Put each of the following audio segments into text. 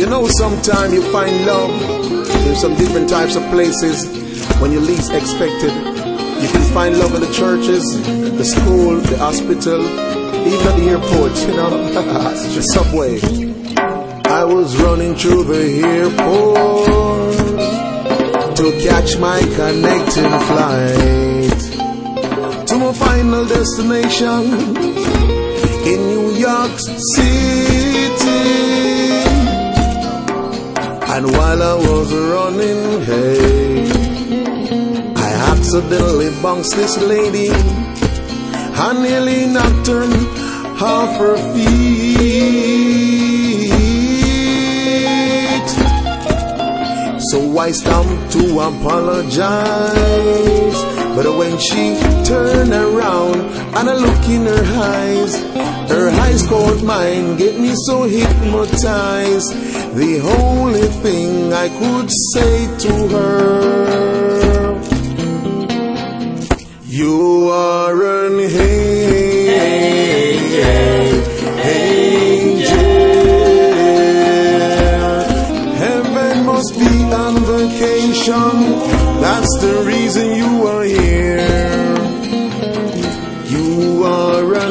know, sometimes you find love in some different types of places when you least expect it. You can find love in the churches, the school, the hospital, even at the airport, you know, the subway. I was running through the airport to catch my connecting flight to my final destination in New York City. And while I was running, hey, I accidentally bounced this lady. I nearly knocked her off her feet. So I stopped to apologize, but when she turned around and I look in her eyes caught mine, get me so hypnotized. The only thing I could say to her, you are an angel. Heaven must be on vacation. That's the reason you are here. You are an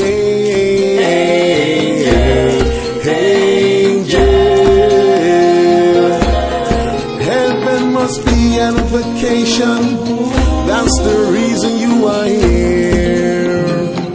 angel. Heaven must be on vacation. That's the reason you are here.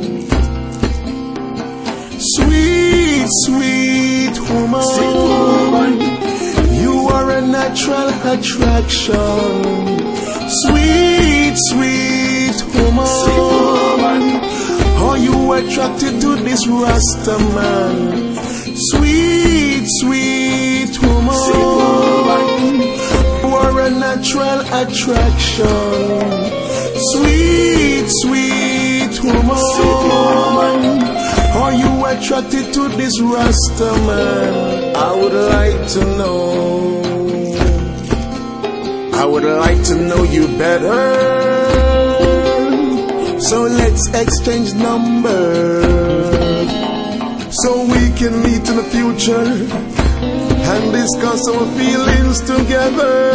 Sweet, sweet woman, you are a natural attraction. Sweet, sweet woman, are you attracted to this Rasta man? Sweet, sweet woman, you are a natural attraction. Sweet, sweet woman, are you attracted to this Rasta man? I would like to know you better. So let's exchange numbers so we can meet in the future and discuss our feelings together.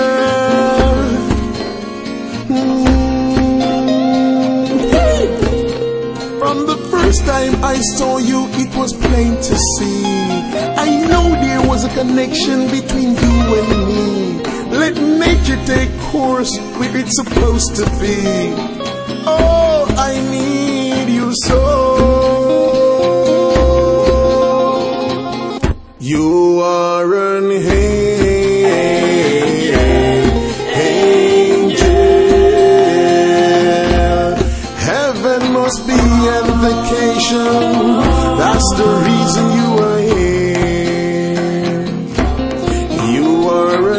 From the first time I saw you, it was plain to see. I know there was a connection between you and me. Let nature take course where it's supposed to be. Oh, I need you so. You are an angel. Heaven must be on vacation. That's the reason you are here. You are an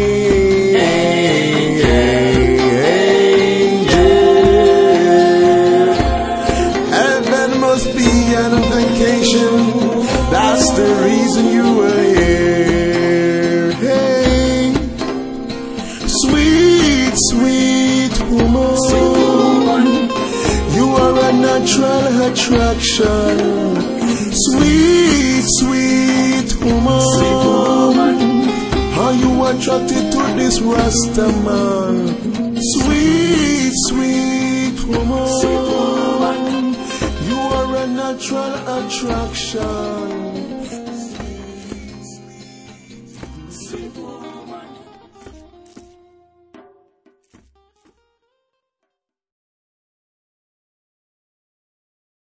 angel. Heaven must be on vacation. That's the reason you are here. Hey, sweet, sweet woman, you are a natural attraction. Sweet, sweet woman, are you attracted to this Rasta man? Sweet, sweet woman, you are a natural attraction.